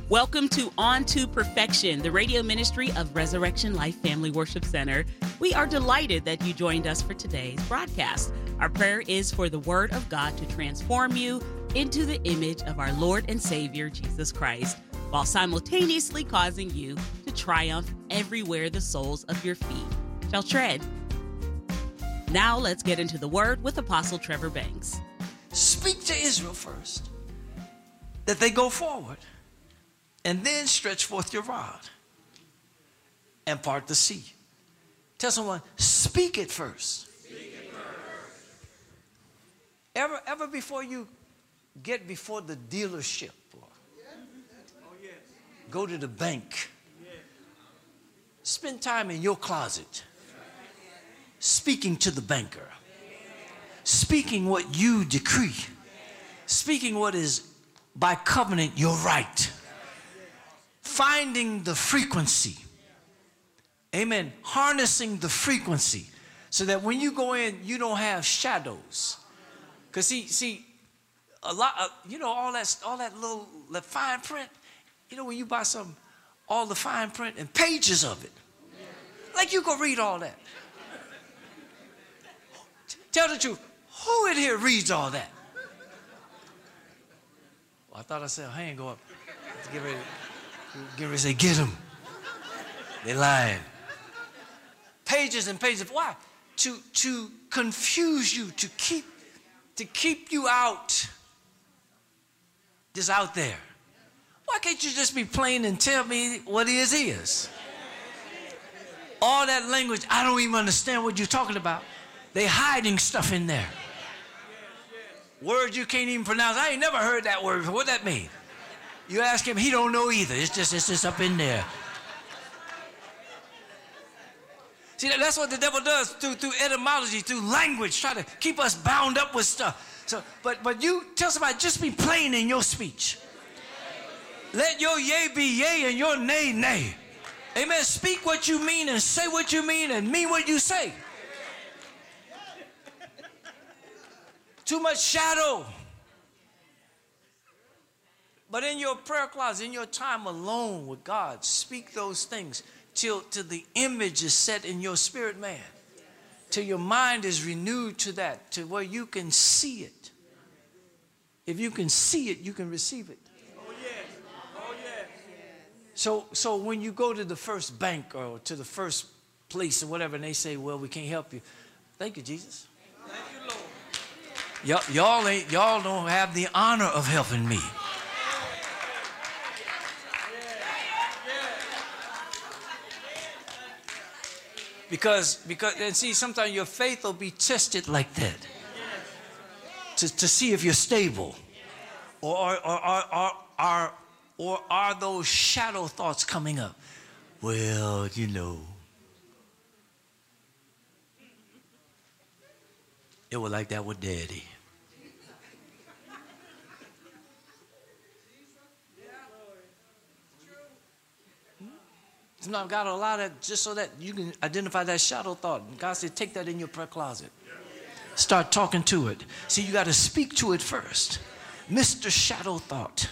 Welcome to On to Perfection, the radio ministry of Resurrection Life Family Worship Center. We are delighted that you joined us for today's broadcast. Our prayer is for the Word of God to transform you into the image of our Lord and Savior, Jesus Christ, while simultaneously causing you to triumph everywhere the soles of your feet shall tread. Now let's get into the Word with Apostle Trevor Banks. Speak to Israel first, that they go forward, and then stretch forth your rod and part the sea. Tell someone, speak it first. Speak it first. Ever before you get before the dealership or go to the bank, spend time in your closet speaking to the banker, speaking what you decree, speaking what is by covenant your right, finding the frequency, amen, harnessing the frequency so that when you go in, you don't have shadows. Because see, a lot of, all that little fine print, when you buy something, all the fine print and pages of it, like you go read all that. Tell the truth, who in here reads all that? Well, I thought I said, hand go up. Let's get ready to say, get them. They lying. Pages and pages. Why? To confuse you, to keep you out. Just out there. Why can't you just be plain and tell me what is? All that language, I don't even understand what you're talking about. They hiding stuff in there. Words you can't even pronounce. I ain't never heard that word before. What that mean? You ask him, he don't know either. It's just up in there. See, that's what the devil does through etymology, through language, try to keep us bound up with stuff. So, but you tell somebody, just be plain in your speech. Let your yea be yea and your nay, nay. Amen. Speak what you mean and say what you mean and mean what you say. Too much shadow. But in your prayer closet, in your time alone with God, speak those things till the image is set in your spirit man. Till your mind is renewed to that, to where you can see it. If you can see it, you can receive it. Oh, yes. Oh, yes. So when you go to the first bank or to the first place or whatever, and they say, well, we can't help you. Thank you, Jesus. Thank you, Lord. Y'all don't have the honor of helping me. Because and see, sometimes your faith will be tested like that to see if you're stable, or are those shadow thoughts coming up? Well, it was like that with Daddy. Sometimes God will allow that just so that you can identify that shadow thought. And God said, take that in your prayer closet. Start talking to it. See, you got to speak to it first. Mr. Shadow Thought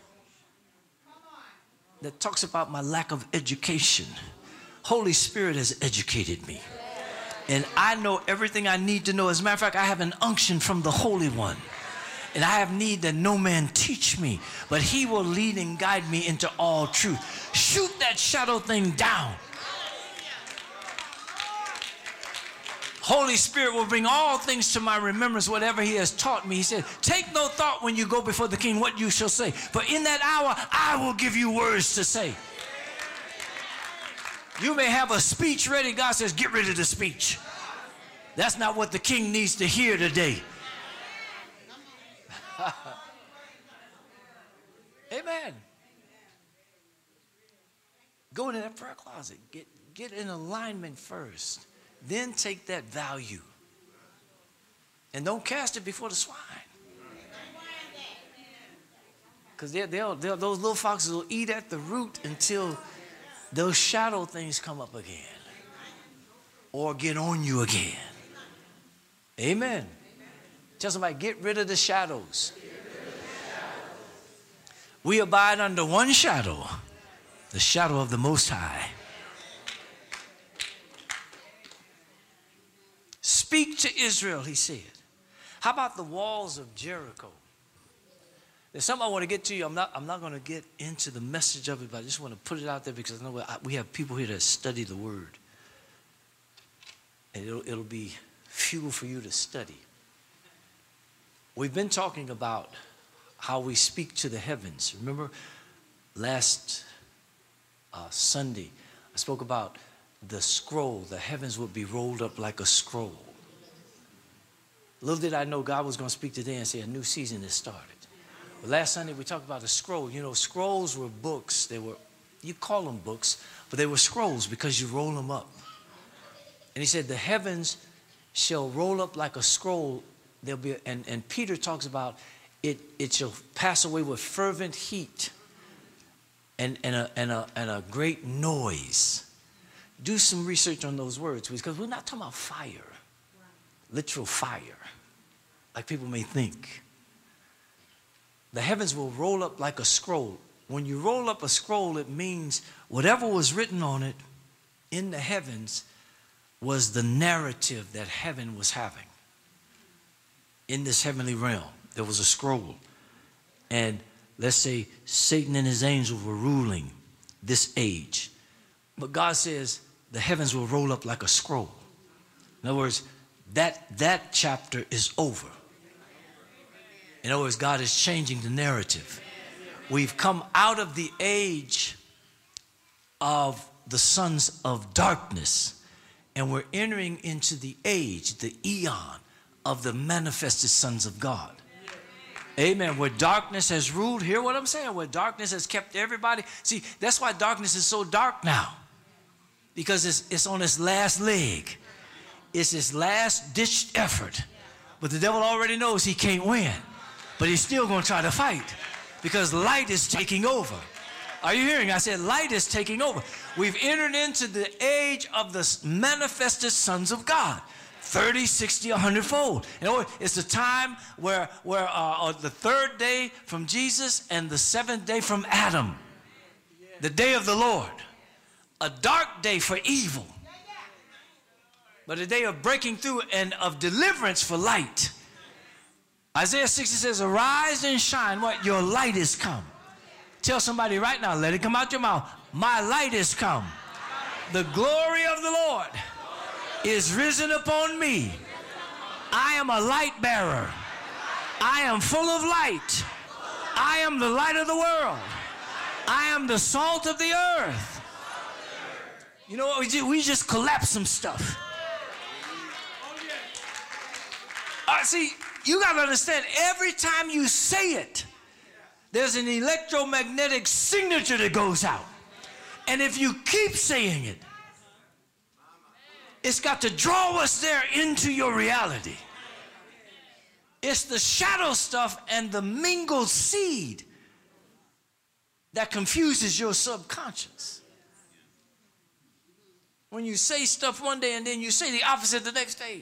that talks about my lack of education. Holy Spirit has educated me. And I know everything I need to know. As a matter of fact, I have an unction from the Holy One. And I have need that no man teach me, but he will lead and guide me into all truth. Shoot that shadow thing down. Holy Spirit will bring all things to my remembrance, whatever he has taught me. He said, take no thought when you go before the king what you shall say. For in that hour, I will give you words to say. You may have a speech ready. God says, get rid of the speech. That's not what the king needs to hear today. Amen. Go into that prayer closet. Get in alignment first. Then take that value. And don't cast it before the swine. Because those little foxes will eat at the root until those shadow things come up again. Or get on you again. Amen. Tell somebody, get rid of the shadows. We abide under one shadow, the shadow of the Most High. Speak to Israel, he said. How about the walls of Jericho? There's something I want to get to you. I'm not going to get into the message of it, but I just want to put it out there because I know we have people here that study the word. And it'll be fuel for you to study. We've been talking about how we speak to the heavens. Remember last Sunday, I spoke about the scroll. The heavens would be rolled up like a scroll. Little did I know God was going to speak today and say a new season has started. But last Sunday we talked about a scroll. You know, scrolls were books. You call them books, but they were scrolls because you roll them up. And he said the heavens shall roll up like a scroll. There'll be, and Peter talks about it shall pass away with fervent heat and a great noise. Do some research on those words because we're not talking about fire, literal fire, like people may think. The heavens will roll up like a scroll. When you roll up a scroll, it means whatever was written on it in the heavens was the narrative that heaven was having. In this heavenly realm, there was a scroll. And let's say Satan and his angels were ruling this age. But God says the heavens will roll up like a scroll. In other words, that chapter is over. In other words, God is changing the narrative. We've come out of the age of the sons of darkness, and we're entering into the age, the eon of the manifested sons of God. Amen. Where darkness has ruled, hear what I'm saying? Where darkness has kept everybody. See, that's why darkness is so dark now. Because it's on its last leg. It's its last ditched effort. But the devil already knows he can't win. But he's still going to try to fight. Because light is taking over. Are you hearing? I said light is taking over. We've entered into the age of the manifested sons of God. 30, 60, 100-fold. You know, it's the time where the third day from Jesus and the seventh day from Adam. The day of the Lord. A dark day for evil. But a day of breaking through and of deliverance for light. Isaiah 60 says, arise and shine. What? Your light is come. Tell somebody right now, let it come out your mouth. My light is come. The glory of the Lord is risen upon me. I am a light bearer. I am full of light. I am the light of the world. I am the salt of the earth. You know what we do? We just collapse some stuff. See, you got to understand, every time you say it, there's an electromagnetic signature that goes out. And if you keep saying it, it's got to draw us there into your reality. It's the shadow stuff and the mingled seed that confuses your subconscious. When you say stuff one day and then you say the opposite the next day.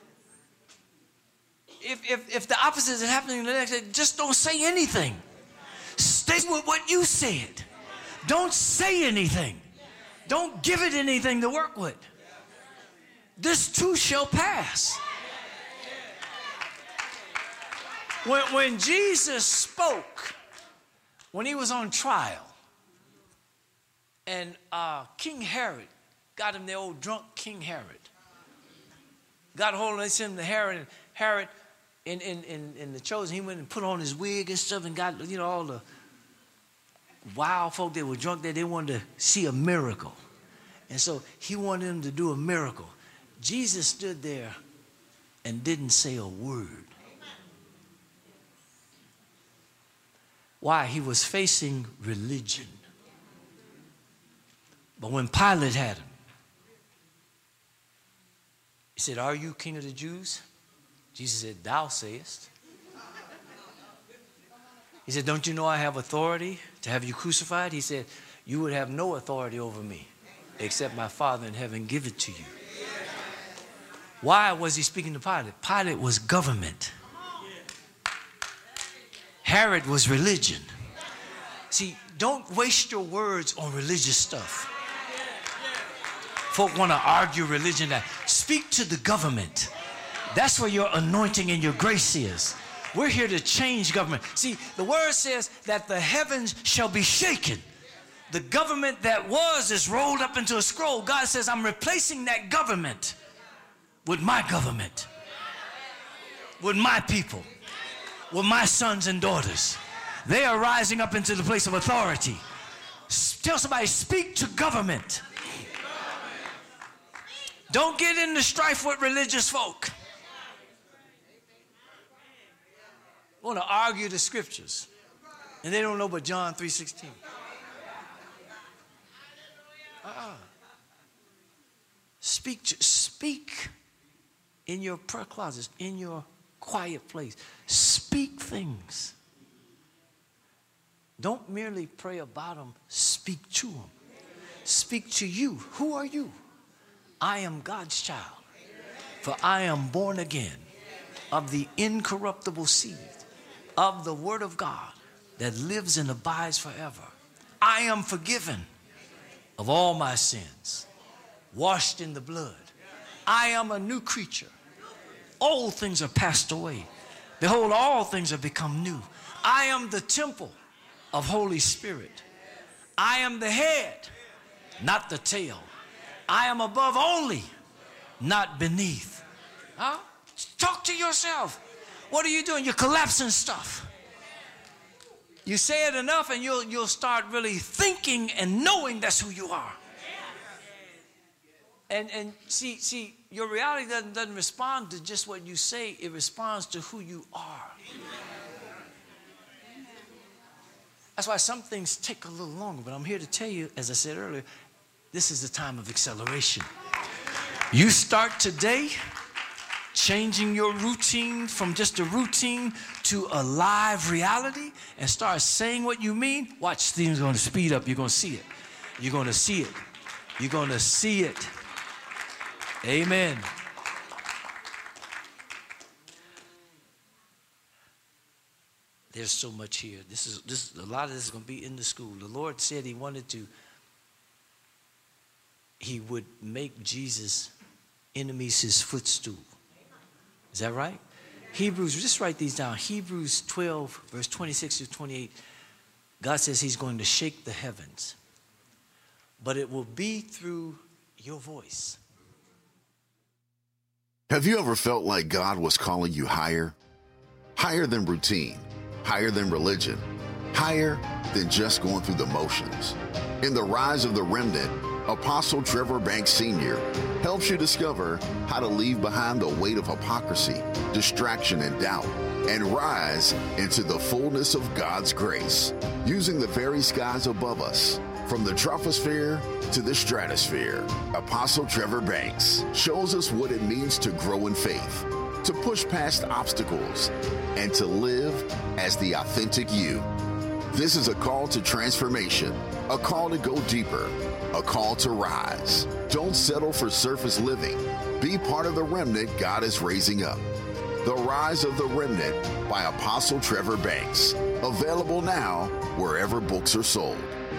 If the opposite is happening the next day, just don't say anything. Stay with what you said. Don't say anything. Don't give it anything to work with. This too shall pass. When Jesus spoke, when he was on trial, and King Herod got him, the old drunk King Herod, got hold of him, sent him to Herod, and Herod, in the chosen, he went and put on his wig and stuff and got, you know, all the wild folk that were drunk there, they wanted to see a miracle. And so he wanted them to do a miracle. Jesus stood there and didn't say a word. Why? He was facing religion. But when Pilate had him, he said, are you king of the Jews? Jesus said, thou sayest. He said, don't you know I have authority to have you crucified? He said, you would have no authority over me except my Father in heaven give it to you. Why was he speaking to Pilate? Pilate was government. Herod was religion. See, don't waste your words on religious stuff. Folk want to argue religion. Speak to the government. That's where your anointing and your grace is. We're here to change government. See, the word says that the heavens shall be shaken. The government that was is rolled up into a scroll. God says, I'm replacing that government with my government, with my people, with my sons and daughters. They are rising up into the place of authority. Tell somebody, speak to government. Don't get into strife with religious folk. Want to argue the scriptures, and they don't know but John 3:16. Speak in your prayer closets, in your quiet place. Speak things. Don't merely pray about them. Speak to them. Speak to you. Who are you? I am God's child, for I am born again of the incorruptible seed of the word of God that lives and abides forever. I am forgiven of all my sins, washed in the blood. I am a new creature. Old things are passed away. Behold, all things have become new. I am the temple of Holy Spirit. I am the head, not the tail. I am above only, not beneath. Huh? Talk to yourself. What are you doing? You're collapsing stuff. You say it enough and you'll start really thinking and knowing that's who you are. And see, your reality doesn't respond to just what you say. It responds to who you are. That's why some things take a little longer. But I'm here to tell you, as I said earlier, this is the time of acceleration. You start today changing your routine from just a routine to a live reality and start saying what you mean. Watch, things are going to speed up. You're going to see it. You're going to see it. You're going to see it. Amen. There's so much here. This is a lot of this is going to be in the school. The Lord said he would make Jesus' enemies his footstool. Is that right? Hebrews, just write these down. Hebrews 12, verse 26 to 28. God says he's going to shake the heavens, but it will be through your voice. Have you ever felt like God was calling you higher? Higher than routine, higher than religion, higher than just going through the motions. In The Rise of the Remnant, Apostle Trevor Banks Sr. helps you discover how to leave behind the weight of hypocrisy, distraction, and doubt, and rise into the fullness of God's grace, using the very skies above us. From the troposphere to the stratosphere, Apostle Trevor Banks shows us what it means to grow in faith, to push past obstacles, and to live as the authentic you. This is a call to transformation, a call to go deeper, a call to rise. Don't settle for surface living. Be part of the remnant God is raising up. The Rise of the Remnant by Apostle Trevor Banks. Available now wherever books are sold.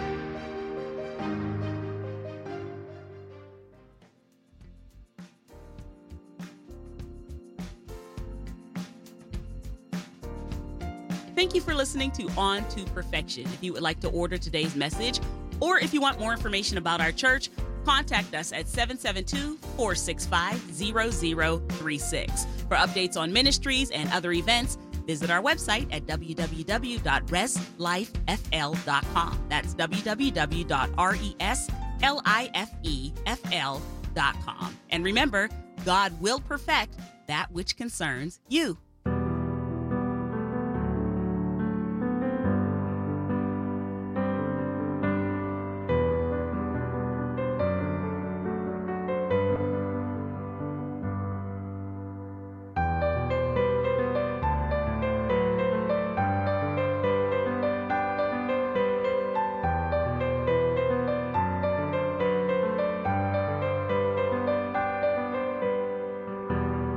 Thank you for listening to On to Perfection. If you would like to order today's message, or if you want more information about our church, contact us at 772-465-0036. For updates on ministries and other events, visit our website at www.reslifefl.com. That's www.reslifefl.com. And remember, God will perfect that which concerns you.